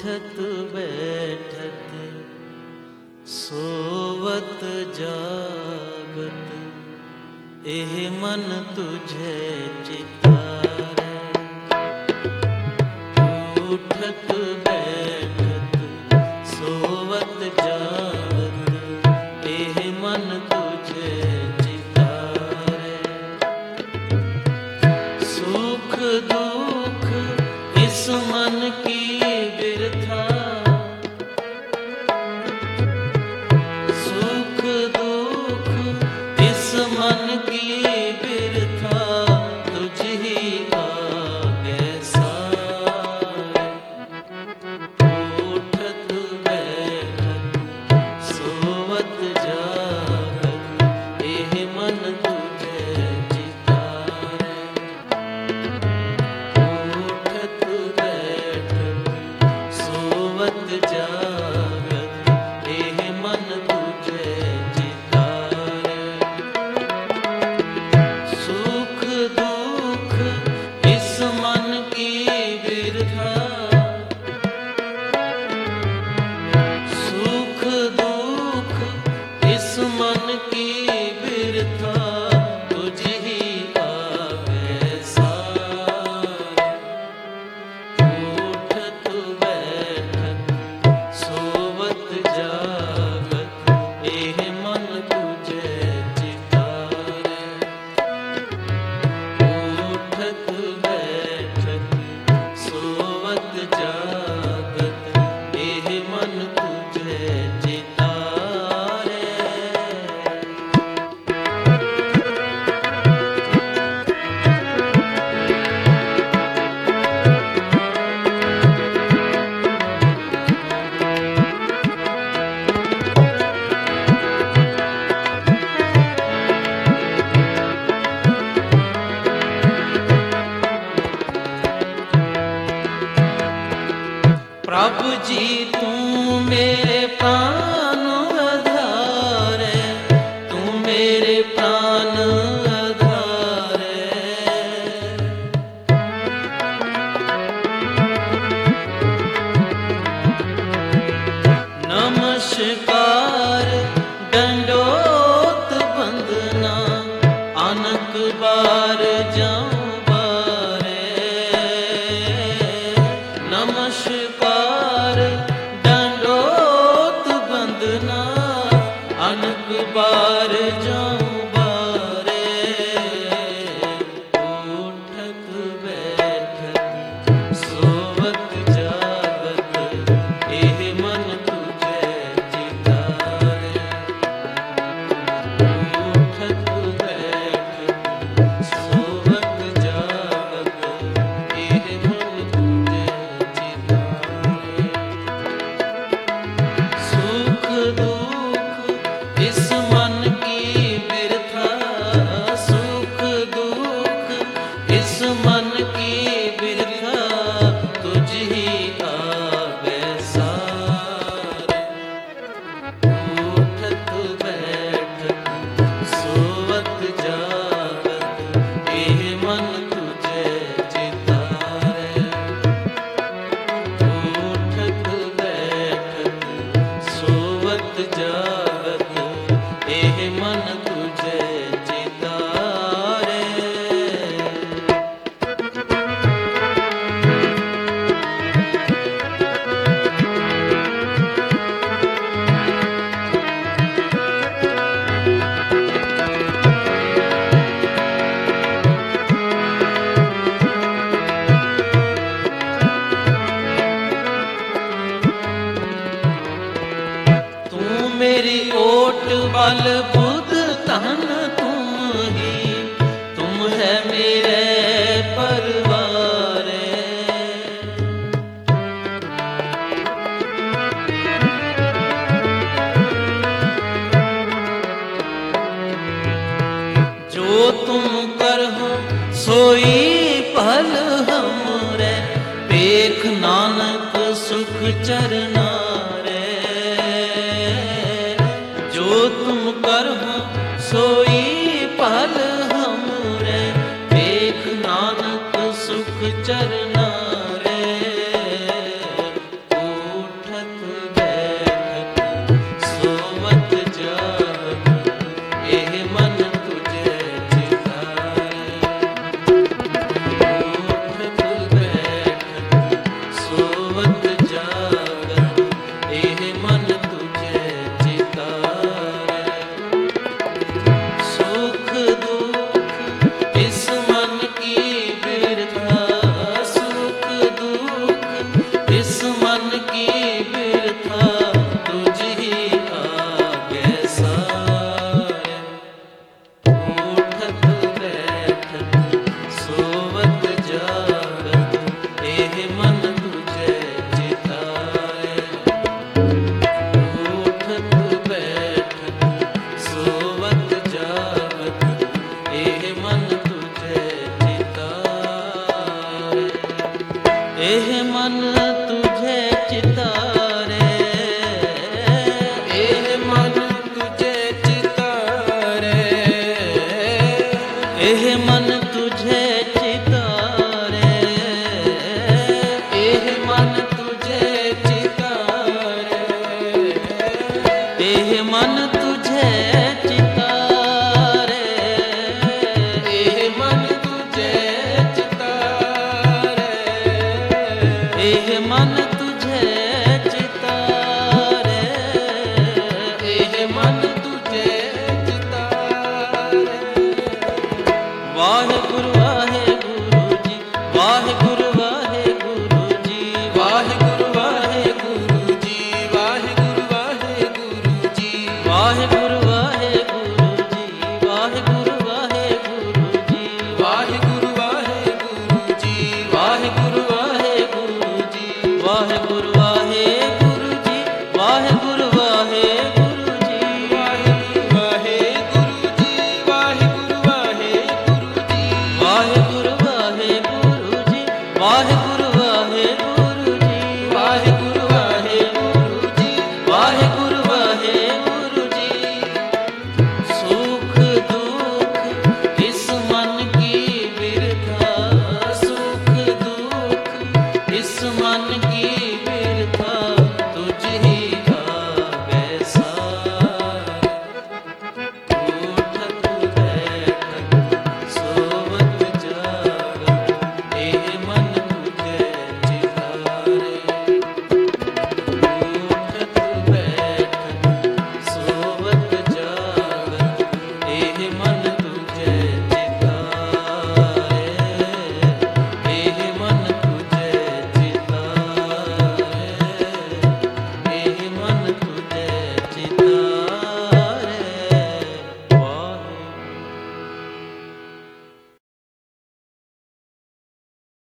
उठत बैठत सोवत जागत, एह मन तुझे चितारे। उठत बैठत सोवत जागत, एह मन तुझे चितारे। सुख दुख इस मन की बिरथा, सुख दुख इस मन की बिरथा, तुझ ही आगे सारे। उठत बैठत सोवत जागत, एह मन तुझे चितारे। उठत बैठत सोवत जागत, एह मन तुझे चितारे। सुख दुख इस मन की बिरथा, सुख दुख इस मन की बिरथा, तुझ ही आगे सारे। उठत बैठत सोवत जागत, एह मन तुझे चितारे। उठत बैठत सोवत जागत, एह मन तुझे चितारे। प्रभु जी तू मेरे प्राण आधारे, तू मेरे प्राण आधारे। नमस्कार दंडोत वंदना, अनक बार जाऊं बारे। नमस्कार दंडोत वंदना, अनक बार जाऊं बारे। उठत बैठत सोवत जागत, एह मन तुझे चितारे। उठत बैठत सोवत जागत, एह मन तुझे चितारे। सुख दुख इस मन की बिरथा, सुख दुख इस मन की बिरथा, तुझ ही आगे सारे। उठत बैठत सोवत जागत, एह मन तुझे चितारे। उठत बैठत सोवत जागत, एह मन तुझे चितारे। तू मेरी ओट बल बुध तन तुम ही, तुम है मेरे परवारे। जो तुम करहो सोई पल हमरे, देख नानक सुख चरना रे। जो तुम करहो सोई पल हमरे, देख नानक सुख चरना रे। एह मन तुझे चितारे। उठत बैठत सोवत जावत एह मन तुझे चितारे। एह मन तुझे चितारे। एह मन तुझे चितारे। एह मन तुझे चितारे। एह मन तुझे चितारे। एह मन तुझे चितारे। एह मन तुझे चितारे। एह मन तुझे चितारे। एह मन तुझे चितारे। वाहिगुरु वाहिगुरु जी, वाहिगुरु वाहिगुरु जी, वाहिगुरु वाहिगुरु जी, वाहिगुरु वाहिगुरु जी, वाहिगुरु वाहिगुरु जी, वाहिगुरु वाहिगुरु जी, वाहिगुरु वाहिगुरु जी, वाहिगुरु वाहिगुरु जी, वाहिगुरु वाहिगुरु जी, वाहिगुरु वाहिगुरु जी, वाहिगुरु वाहिगुरु जी, वाहिगुरु वाहिगुरु जी, वाहिगुरु वाहिगुरु जी, वाहिगुरु